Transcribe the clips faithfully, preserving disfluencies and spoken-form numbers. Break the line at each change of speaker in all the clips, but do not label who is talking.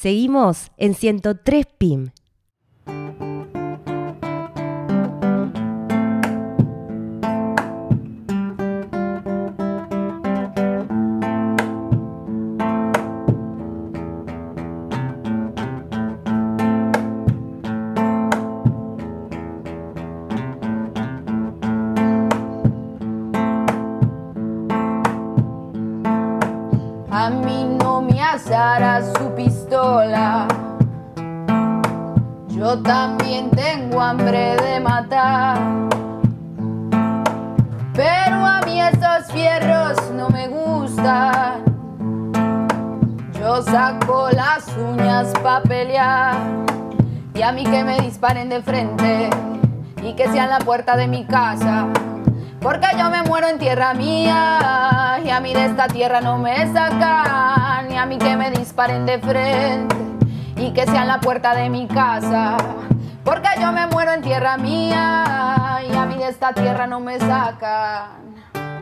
Seguimos en ciento tres P I M.
A mí no me asará su pistola. Yo también tengo hambre de matar. Pero a mí esos fierros no me gustan. Yo saco las uñas pa' pelear. Y a mí que me disparen de frente y que sean la puerta de mi casa. Porque yo me muero en tierra mía y a mí de esta tierra no me sacan. Y a mí que me disparen de frente y que sean la puerta de mi casa. Porque yo me muero en tierra mía y a mí de esta tierra no me sacan.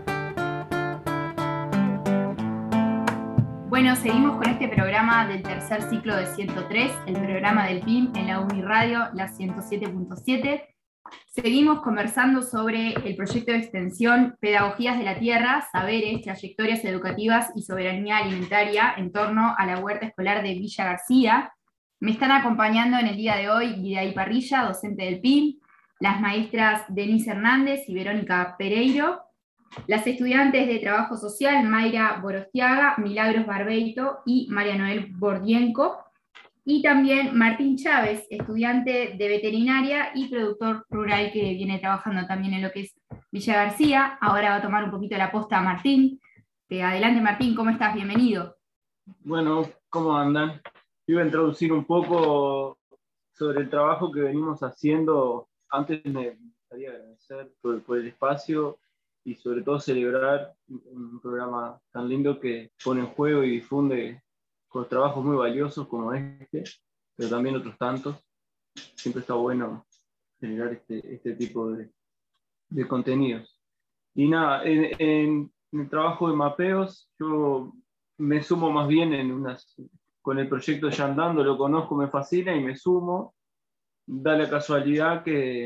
Bueno, seguimos con este programa del tercer ciclo de ciento tres, el programa del P I M en la Uniradio, la ciento siete punto siete. Seguimos conversando sobre el proyecto de extensión Pedagogías de la Tierra, Saberes, Trayectorias Educativas y Soberanía Alimentaria en torno a la huerta escolar de Villa García. Me están acompañando en el día de hoy Guiday Parrilla, docente del P I M, las maestras Denise Hernández y Verónica Pereiro, las estudiantes de Trabajo Social Mayra Borostiaga, Milagros Barbeito y María Noel Bordienco, y también Martín Chávez, estudiante de veterinaria y productor rural que viene trabajando también en lo que es Villa García. Ahora va a tomar un poquito la posta a Martín. Eh, adelante Martín, ¿cómo estás? Bienvenido.
Bueno, ¿cómo andan? Iba a introducir un poco sobre el trabajo que venimos haciendo. Antes me gustaría agradecer por, por el espacio y sobre todo celebrar un programa tan lindo que pone en juego y difunde con trabajos muy valiosos como este, pero también otros tantos. Siempre está bueno generar este, este tipo de, de contenidos. Y nada, en, en, en el trabajo de mapeos, yo me sumo más bien en unas, con el proyecto ya andando, lo conozco, me fascina y me sumo. Da la casualidad que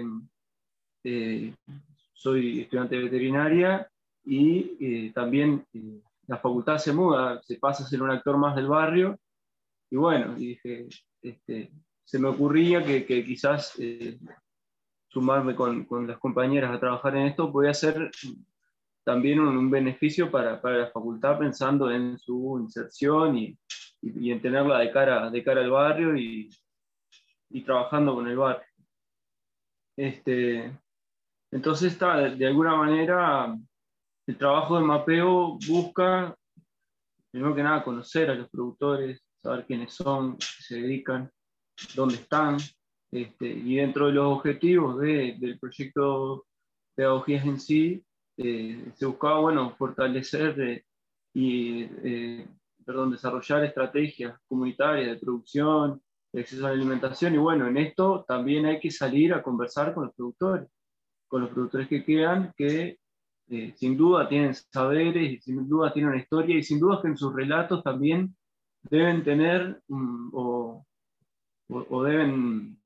eh, soy estudiante de veterinaria y eh, también eh, la facultad se muda, se pasa a ser un actor más del barrio. Y bueno, y dije, este, se me ocurría que, que quizás eh, sumarme con, con las compañeras a trabajar en esto podía ser también un, un beneficio para, para la facultad, pensando en su inserción y, y, y en tenerla de cara, de cara al barrio y, y trabajando con el barrio. Este, entonces, está, de alguna manera, el trabajo de mapeo busca, primero que nada, conocer a los productores, saber quiénes son, qué se dedican, dónde están, este, y dentro de los objetivos de, del proyecto Pedagogías en sí, eh, se buscaba, bueno, fortalecer eh, y eh, perdón, desarrollar estrategias comunitarias de producción, de acceso a la alimentación, y bueno, en esto también hay que salir a conversar con los productores, con los productores que quedan, que eh, sin duda tienen saberes, y sin duda tienen una historia, y sin duda que en sus relatos también deben tener um, o, o, o deben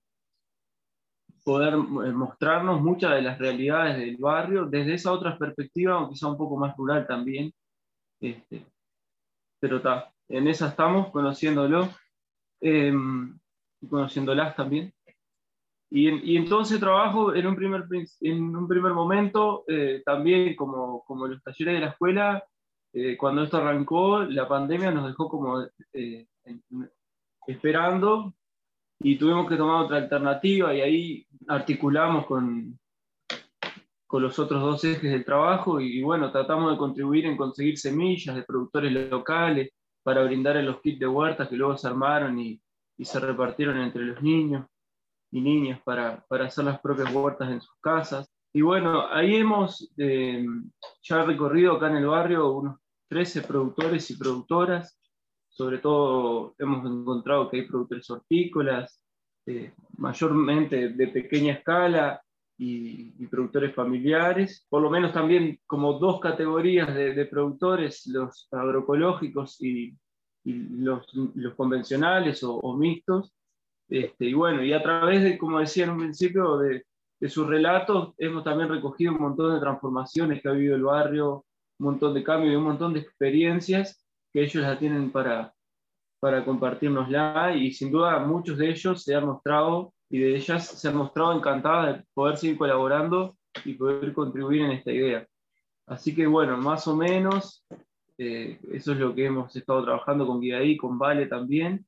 poder mostrarnos muchas de las realidades del barrio desde esa otra perspectiva, aunque sea un poco más rural también. Este, pero está, en esa estamos, conociéndolo, eh, conociéndolas también. Y en, y en todo ese trabajo, en un primer, en un primer momento, eh, también como, como los talleres de la escuela, eh, cuando esto arrancó, la pandemia nos dejó como eh, en, esperando, y tuvimos que tomar otra alternativa, y ahí articulamos con, con los otros dos ejes del trabajo, y, y bueno, tratamos de contribuir en conseguir semillas de productores locales para brindar en los kits de huertas que luego se armaron y, y se repartieron entre los niños y niñas para, para hacer las propias huertas en sus casas. Y bueno, ahí hemos eh, ya recorrido acá en el barrio unos trece productores y productoras. Sobre todo hemos encontrado que hay productores hortícolas, eh, mayormente de pequeña escala, y, y productores familiares. Por lo menos también como dos categorías de, de productores, los agroecológicos y, y los, los convencionales o, o mixtos. Este, y bueno, y a través de, como decía en un principio, de, de sus relatos, hemos también recogido un montón de transformaciones que ha vivido el barrio, un montón de cambios y un montón de experiencias que ellos la tienen para, para compartirnosla, y sin duda muchos de ellos se han mostrado, y de ellas se han mostrado encantadas de poder seguir colaborando y poder contribuir en esta idea. Así que bueno, más o menos, eh, eso es lo que hemos estado trabajando con Guidaí, con Vale también.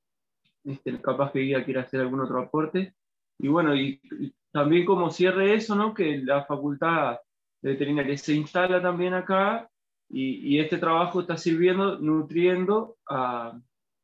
Este, capaz que Guía quiera hacer algún otro aporte. Y bueno, y, y también como cierre eso, ¿no? Que la Facultad de Veterinaria se instala también acá, y, y este trabajo está sirviendo, nutriendo a,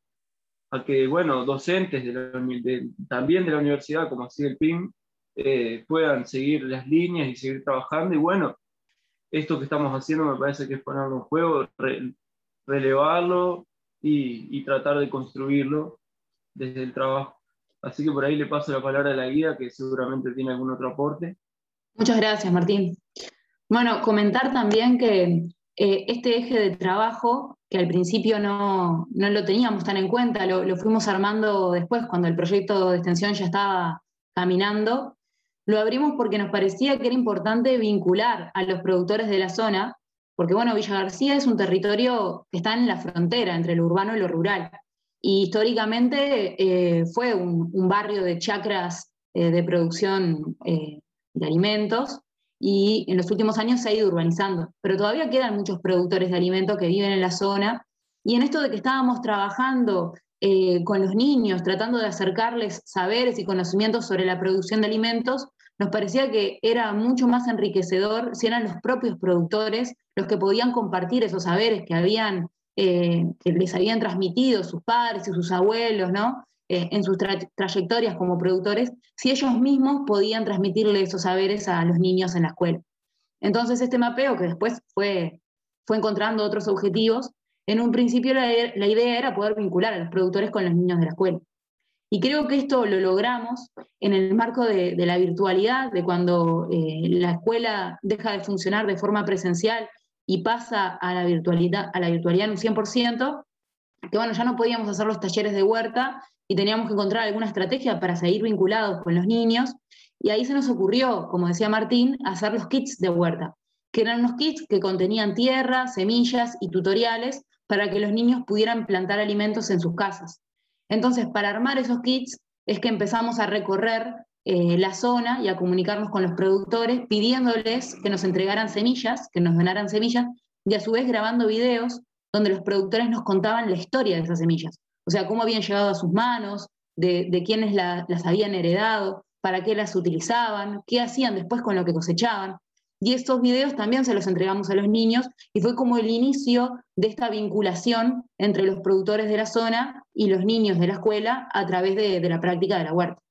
a que, bueno, docentes de la, de, también de la universidad, como así el P I M, eh, puedan seguir las líneas y seguir trabajando. Y bueno, esto que estamos haciendo me parece que es ponerlo en juego, re, relevarlo y, y tratar de construirlo desde el trabajo. Así que por ahí le paso la palabra a la guía, que seguramente tiene algún otro aporte.
Muchas gracias, Martín. Bueno, comentar también que eh, este eje de trabajo, que al principio no, no lo teníamos tan en cuenta, lo, lo fuimos armando después, cuando el proyecto de extensión ya estaba caminando, lo abrimos porque nos parecía que era importante vincular a los productores de la zona, porque bueno, Villa García es un territorio que está en la frontera entre lo urbano y lo rural. Y históricamente eh, fue un, un barrio de chacras eh, de producción eh, de alimentos, y en los últimos años se ha ido urbanizando. Pero todavía quedan muchos productores de alimentos que viven en la zona, y en esto de que estábamos trabajando eh, con los niños, tratando de acercarles saberes y conocimientos sobre la producción de alimentos, nos parecía que era mucho más enriquecedor si eran los propios productores los que podían compartir esos saberes que habían Eh, que les habían transmitido sus padres y sus abuelos, ¿no? Eh, en sus tra trayectorias como productores, si ellos mismos podían transmitirle esos saberes a los niños en la escuela. Entonces este mapeo, que después fue, fue encontrando otros objetivos, en un principio la, la idea era poder vincular a los productores con los niños de la escuela. Y creo que esto lo logramos en el marco de, de la virtualidad, de cuando eh, la escuela deja de funcionar de forma presencial y pasa a la virtualidad, a la virtualidad en un cien por ciento, que bueno, ya no podíamos hacer los talleres de huerta y teníamos que encontrar alguna estrategia para seguir vinculados con los niños, y ahí se nos ocurrió, como decía Martín, hacer los kits de huerta, que eran unos kits que contenían tierra, semillas y tutoriales para que los niños pudieran plantar alimentos en sus casas. Entonces, para armar esos kits es que empezamos a recorrer Eh, la zona y a comunicarnos con los productores, pidiéndoles que nos entregaran semillas, que nos donaran semillas, y a su vez grabando videos donde los productores nos contaban la historia de esas semillas. O sea, cómo habían llegado a sus manos, de, de quiénes la, las habían heredado, para qué las utilizaban, qué hacían después con lo que cosechaban. Y estos videos también se los entregamos a los niños, y fue como el inicio de esta vinculación entre los productores de la zona y los niños de la escuela a través de, de la práctica de la huerta.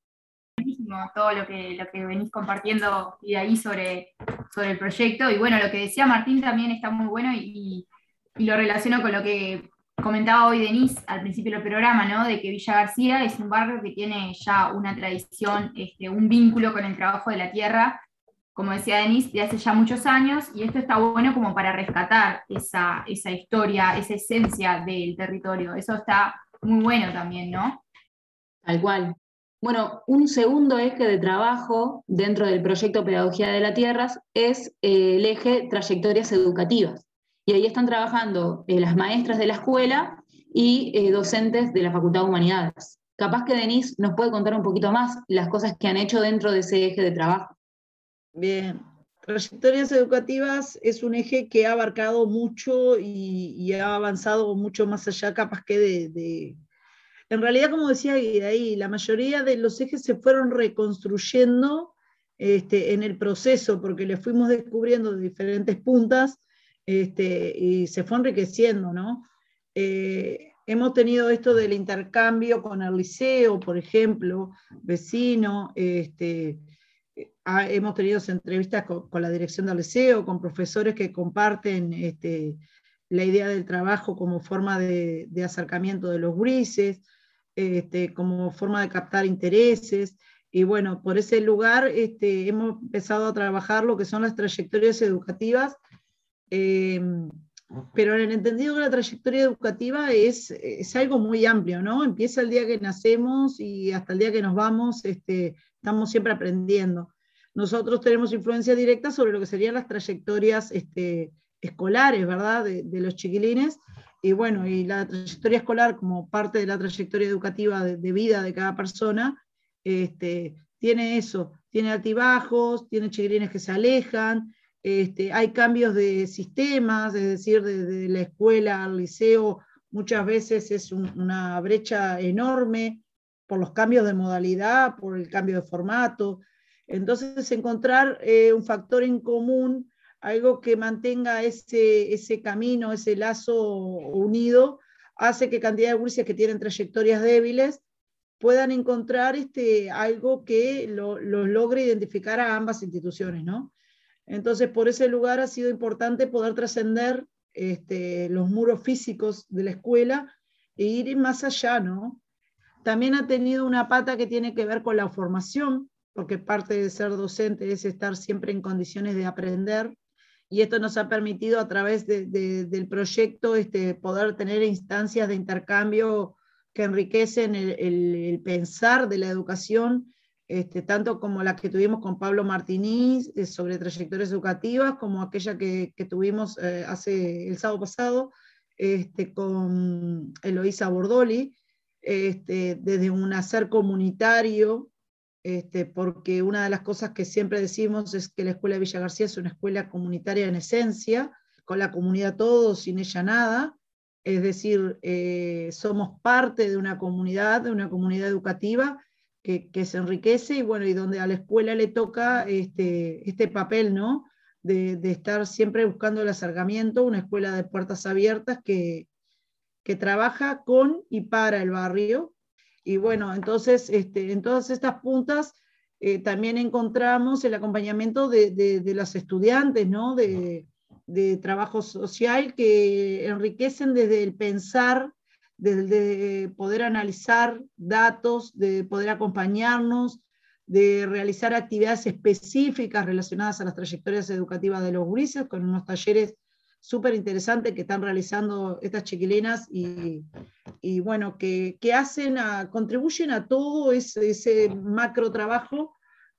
Todo lo que, lo que venís compartiendo y de ahí sobre, sobre el proyecto. Y bueno, lo que decía Martín también está muy bueno, y, y lo relaciono con lo que comentaba hoy Denise al principio del programa, ¿no? De que Villa García es un barrio que tiene ya una tradición, este, un vínculo con el trabajo de la tierra, como decía Denise, de hace ya muchos años, y esto está bueno como para rescatar esa, esa historia, esa esencia del territorio. Eso está muy bueno también, ¿no?
Tal cual. Bueno, un segundo eje de trabajo dentro del proyecto Pedagogía de las Tierras es eh, el eje Trayectorias Educativas. Y ahí están trabajando eh, las maestras de la escuela y eh, docentes de la Facultad de Humanidades. Capaz que Denise nos puede contar un poquito más las cosas que han hecho dentro de ese eje de trabajo.
Bien, Trayectorias Educativas es un eje que ha abarcado mucho y, y ha avanzado mucho más allá, capaz que de... de... En realidad, como decía ahí, la mayoría de los ejes se fueron reconstruyendo este, en el proceso, porque le fuimos descubriendo de diferentes puntas este, y se fue enriqueciendo, ¿no? Eh, hemos tenido esto del intercambio con el liceo, por ejemplo, vecino, este, ha, hemos tenido entrevistas con, con la dirección del liceo, con profesores que comparten este, la idea del trabajo como forma de, de acercamiento de los grises, Este, como forma de captar intereses, y bueno, por ese lugar este, hemos empezado a trabajar lo que son las trayectorias educativas, eh, pero en el entendido que la trayectoria educativa es, es algo muy amplio, ¿no? Empieza el día que nacemos y hasta el día que nos vamos, este, estamos siempre aprendiendo. Nosotros tenemos influencia directa sobre lo que serían las trayectorias este, escolares, ¿verdad? De, de los chiquilines, y bueno, y la trayectoria escolar como parte de la trayectoria educativa de, de vida de cada persona, este, tiene eso, tiene altibajos, tiene chiquilines que se alejan, Este, hay cambios de sistemas, es decir, de, de la escuela al liceo, muchas veces es un, una brecha enorme por los cambios de modalidad, por el cambio de formato. Entonces, encontrar eh, un factor en común, algo que mantenga ese, ese camino, ese lazo unido, hace que cantidad de gurises que tienen trayectorias débiles puedan encontrar este, algo que los lo logre identificar a ambas instituciones, ¿no? Entonces, por ese lugar ha sido importante poder trascender este, los muros físicos de la escuela e ir más allá, ¿no? También ha tenido una pata que tiene que ver con la formación, porque parte de ser docente es estar siempre en condiciones de aprender, y esto nos ha permitido a través de, de, del proyecto este, poder tener instancias de intercambio que enriquecen el, el, el pensar de la educación, Este, tanto como la que tuvimos con Pablo Martínez eh, sobre trayectorias educativas, como aquella que, que tuvimos eh, hace el sábado pasado este, con Eloísa Bordoli, este, desde un hacer comunitario, este, porque una de las cosas que siempre decimos es que la Escuela de Villa García es una escuela comunitaria en esencia, con la comunidad todo, sin ella nada, es decir, eh, somos parte de una comunidad, de una comunidad educativa, Que, que se enriquece y bueno, y donde a la escuela le toca este, este papel, ¿no? De, de estar siempre buscando el acercamiento, una escuela de puertas abiertas que, que trabaja con y para el barrio. Y bueno, entonces este, en todas estas puntas eh, también encontramos el acompañamiento de, de, de los estudiantes, ¿no? De, de trabajo social que enriquecen desde el pensar, de poder analizar datos, de poder acompañarnos, de realizar actividades específicas relacionadas a las trayectorias educativas de los gurises, con unos talleres súper interesantes que están realizando estas chiquilinas y, y bueno, que, que hacen a, contribuyen a todo ese, ese macro trabajo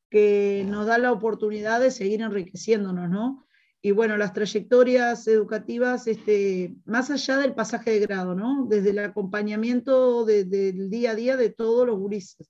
que nos da la oportunidad de seguir enriqueciéndonos, ¿no? Y bueno, las trayectorias educativas, este, más allá del pasaje de grado, ¿no? Desde el acompañamiento de, del día a día de todos los gurises,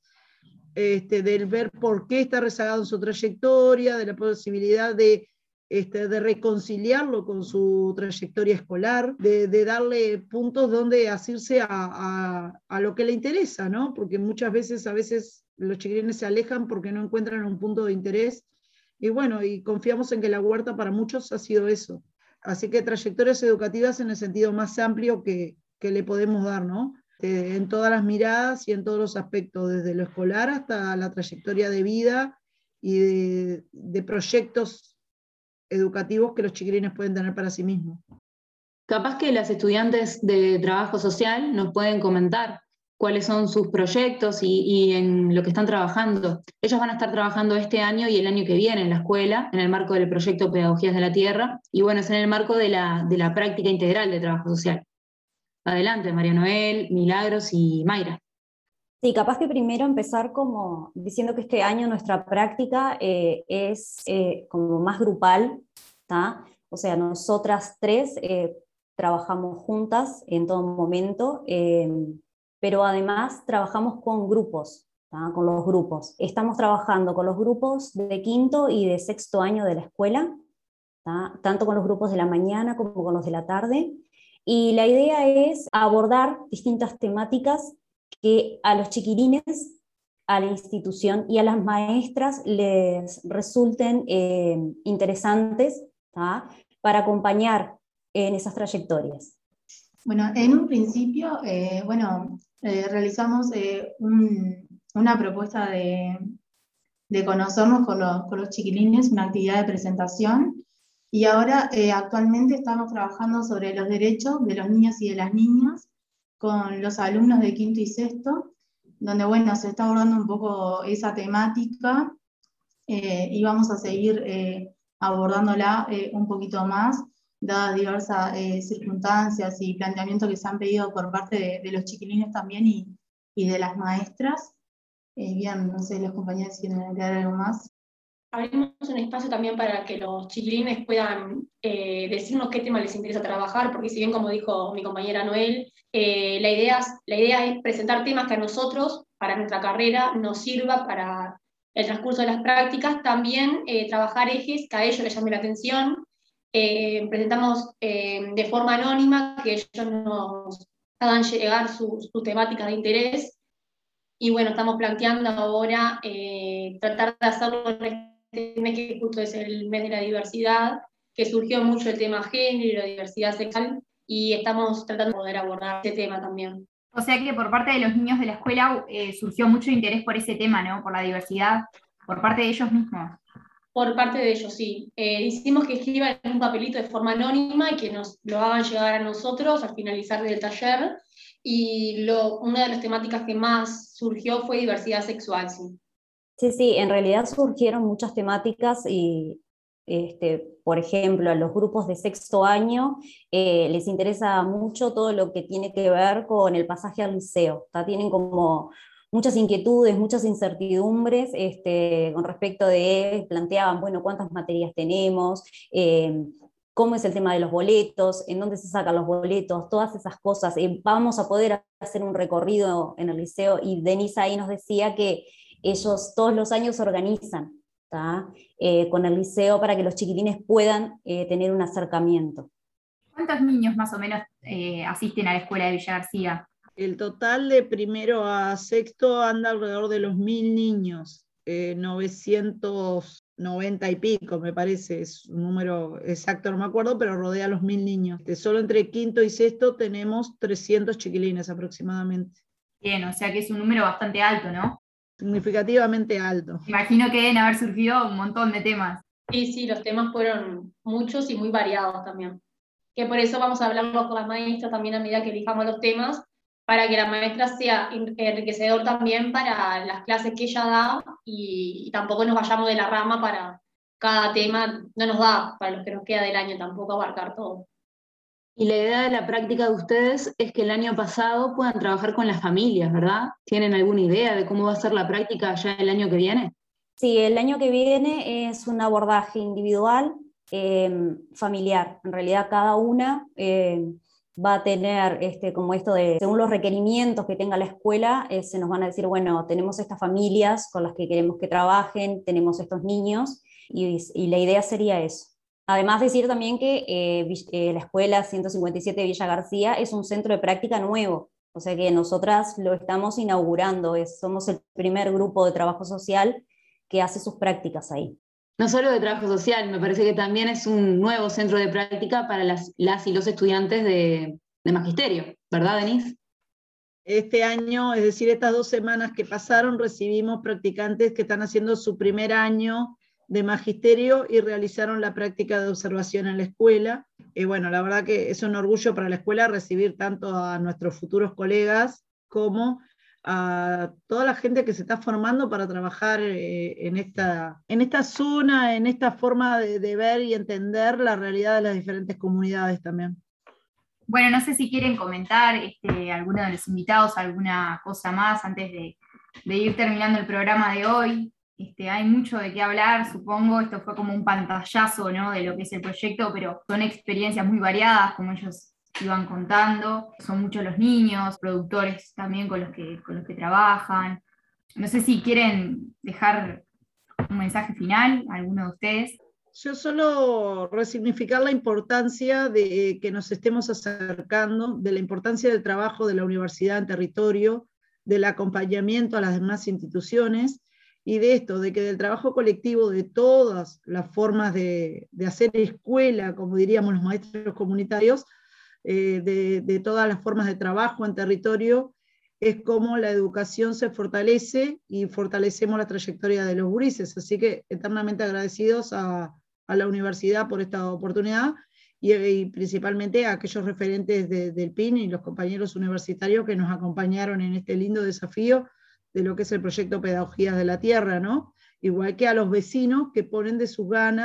este, del ver por qué está rezagado en su trayectoria, de la posibilidad de, este, de reconciliarlo con su trayectoria escolar, de, de darle puntos donde asirse a, a, a lo que le interesa, ¿no? Porque muchas veces, a veces los chiquilines se alejan porque no encuentran un punto de interés. Y bueno, y confiamos en que la huerta para muchos ha sido eso. Así que trayectorias educativas en el sentido más amplio que, que le podemos dar, ¿no? Eh, en todas las miradas y en todos los aspectos, desde lo escolar hasta la trayectoria de vida y de, de proyectos educativos que los chiquilines pueden tener para sí mismos.
Capaz que las estudiantes de trabajo social nos pueden comentar cuáles son sus proyectos y, y en lo que están trabajando. Ellos van a estar trabajando este año y el año que viene en la escuela, en el marco del proyecto Pedagogías de la Tierra, y bueno, es en el marco de la, de la práctica integral de trabajo social. Adelante, María Noel, Milagros y Mayra.
Sí, capaz que primero empezar como diciendo que este año nuestra práctica eh, es eh, como más grupal, ¿tá? O sea, nosotras tres eh, trabajamos juntas en todo momento, eh, pero además trabajamos con grupos, ¿tá? Con los grupos. Estamos trabajando con los grupos de quinto y de sexto año de la escuela, ¿tá? Tanto con los grupos de la mañana como con los de la tarde, y la idea es abordar distintas temáticas que a los chiquilines, a la institución y a las maestras les resulten eh, interesantes, ¿tá? Para acompañar en esas trayectorias.
Bueno, en un principio, eh, bueno, eh, realizamos eh, un, una propuesta de, de conocernos con los, con los chiquilines, una actividad de presentación, y ahora eh, actualmente estamos trabajando sobre los derechos de los niños y de las niñas con los alumnos de quinto y sexto, donde bueno, se está abordando un poco esa temática eh, y vamos a seguir eh, abordándola eh, un poquito más dadas diversas eh, circunstancias y planteamientos que se han pedido por parte de, de los chiquilines también y, y de las maestras. Eh, bien, no sé, los compañeros quieren agregar algo más.
Abrimos un espacio también para que los chiquilines puedan eh, decirnos qué tema les interesa trabajar, porque si bien, como dijo mi compañera Noel, eh, la, idea, la idea es presentar temas que a nosotros, para nuestra carrera, nos sirva para el transcurso de las prácticas, también eh, trabajar ejes que a ellos les llame la atención. Eh, presentamos eh, de forma anónima, que ellos nos hagan llegar sus su temáticas de interés, y bueno, estamos planteando ahora eh, tratar de hacerlo en este mes que justo es el mes de la diversidad, que surgió mucho el tema género, diversidad sexual, y estamos tratando de poder abordar ese tema también.
O sea que por parte de los niños de la escuela eh, surgió mucho interés por ese tema, ¿no? Por la diversidad, por parte de ellos mismos.
Por parte de ellos, sí. Eh, hicimos que escriban en un papelito de forma anónima y que nos lo hagan llegar a nosotros al finalizar del taller. Y lo, una de las temáticas que más surgió fue diversidad sexual, sí.
Sí, sí, en realidad surgieron muchas temáticas y, este, por ejemplo, a los grupos de sexto año eh, les interesa mucho todo lo que tiene que ver con el pasaje al liceo. ¿Tá? Tienen como muchas inquietudes, muchas incertidumbres este, con respecto de, planteaban, bueno, cuántas materias tenemos, eh, cómo es el tema de los boletos, en dónde se sacan los boletos, todas esas cosas. Eh, vamos a poder hacer un recorrido en el liceo, y Denise ahí nos decía que ellos todos los años se organizan eh, con el liceo para que los chiquilines puedan eh, tener un acercamiento.
¿Cuántos niños más o menos eh, asisten a la escuela de Villa García?
El total de primero a sexto anda alrededor de los mil niños, eh, novecientos noventa y pico, me parece, es un número exacto, no me acuerdo, pero rodea los mil niños. Este, solo entre quinto y sexto tenemos trescientos chiquilines aproximadamente.
Bien, o sea que es un número bastante alto, ¿no?
Significativamente alto.
Imagino que deben haber surgido un montón de temas.
Sí, sí, los temas fueron muchos y muy variados también. Que por eso vamos a hablarlo con las maestras también a medida que elijamos los temas, para que la maestra sea enriquecedor también para las clases que ella da, y, y tampoco nos vayamos de la rama para cada tema, no nos da para lo que nos queda del año tampoco abarcar todo.
Y la idea de la práctica de ustedes es que el año pasado puedan trabajar con las familias, ¿verdad? ¿Tienen alguna idea de cómo va a ser la práctica ya el año que viene?
Sí, el año que viene es un abordaje individual, eh, familiar. En realidad cada una eh, va a tener este, como esto de, según los requerimientos que tenga la escuela, eh, se nos van a decir, bueno, tenemos estas familias con las que queremos que trabajen, tenemos estos niños, y, y la idea sería eso. Además decir también que eh, eh, la escuela ciento cincuenta y siete de Villa García es un centro de práctica nuevo, o sea que nosotras lo estamos inaugurando, es, somos el primer grupo de trabajo social que hace sus prácticas ahí.
No solo de trabajo social, me parece que también es un nuevo centro de práctica para las, las y los estudiantes de, de magisterio, ¿verdad, Denise?
Este año, es decir, estas dos semanas que pasaron, recibimos practicantes que están haciendo su primer año de magisterio y realizaron la práctica de observación en la escuela. Y bueno, la verdad que es un orgullo para la escuela recibir tanto a nuestros futuros colegas como a toda la gente que se está formando para trabajar eh, en, esta, en esta zona, en esta forma de, de ver y entender la realidad de las diferentes comunidades también.
Bueno, no sé si quieren comentar este, alguno de los invitados alguna cosa más antes de, de ir terminando el programa de hoy. Este, hay mucho de qué hablar, supongo, esto fue como un pantallazo, ¿no?, de lo que es el proyecto, pero son experiencias muy variadas, como ellos iban contando, son muchos los niños, productores también con los que, con los que trabajan. No sé si quieren dejar un mensaje final, alguno de ustedes.
Yo solo resignificar la importancia de que nos estemos acercando, de la importancia del trabajo de la universidad en territorio, del acompañamiento a las demás instituciones, y de esto, de que del trabajo colectivo de todas las formas de, de hacer escuela, como diríamos los maestros comunitarios, eh, de, de todas las formas de trabajo en territorio, es como la educación se fortalece y fortalecemos la trayectoria de los gurises. Así que eternamente agradecidos a, a la universidad por esta oportunidad, y, y principalmente a aquellos referentes de, del P I N y los compañeros universitarios que nos acompañaron en este lindo desafío de lo que es el proyecto Pedagogías de la Tierra, ¿no? Igual que a los vecinos que ponen de sus ganas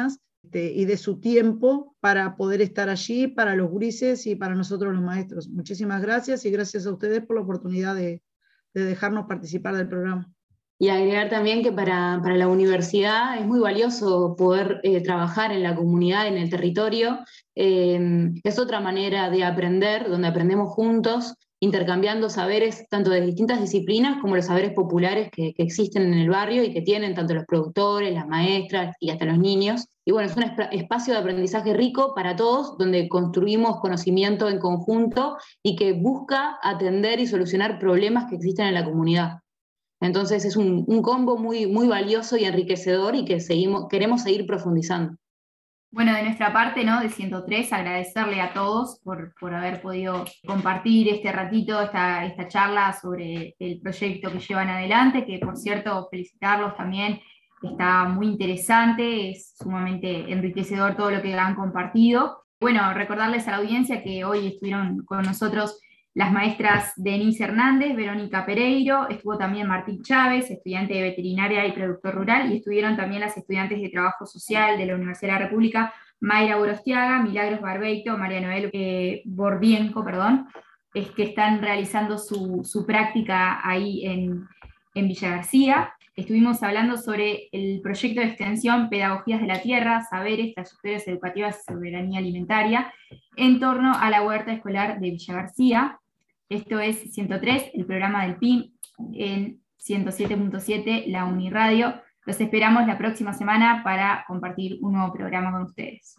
y de su tiempo para poder estar allí, para los gurises y para nosotros los maestros. Muchísimas gracias y gracias a ustedes por la oportunidad de, de dejarnos participar del programa.
Y agregar también que para, para la universidad es muy valioso poder eh, trabajar en la comunidad, en el territorio. Eh, es otra manera de aprender, donde aprendemos juntos, intercambiando saberes tanto de distintas disciplinas como los saberes populares que, que existen en el barrio y que tienen tanto los productores, las maestras y hasta los niños. Y bueno, es un espacio de aprendizaje rico para todos, donde construimos conocimiento en conjunto y que busca atender y solucionar problemas que existen en la comunidad. Entonces es un, un combo muy, muy valioso y enriquecedor y que seguimos, queremos seguir profundizando.
Bueno, de nuestra parte, ¿no? De ciento tres, agradecerle a todos por, por haber podido compartir este ratito, esta, esta charla sobre el proyecto que llevan adelante, que por cierto, felicitarlos también, está muy interesante, es sumamente enriquecedor todo lo que han compartido. Bueno, recordarles a la audiencia que hoy estuvieron con nosotros las maestras Denise Hernández, Verónica Pereiro, estuvo también Martín Chávez, estudiante de veterinaria y productor rural, y estuvieron también las estudiantes de trabajo social de la Universidad de la República, Mayra Borostiaga, Milagros Barbeito, María Noel eh, Borbienco, perdón, es que están realizando su, su práctica ahí en, en Villa García. Estuvimos hablando sobre el proyecto de extensión Pedagogías de la Tierra, Saberes, Trayectorias Educativas y Soberanía Alimentaria, en torno a la huerta escolar de Villa García. Esto es ciento tres, el programa del P I M, en ciento siete punto siete, la Uniradio. Los esperamos la próxima semana para compartir un nuevo programa con ustedes.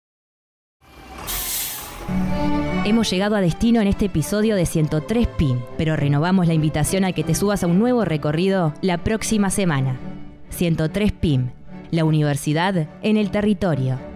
Hemos llegado a destino en este episodio de ciento tres P I M, pero renovamos la invitación a que te subas a un nuevo recorrido la próxima semana. ciento tres P I M, la universidad en el territorio.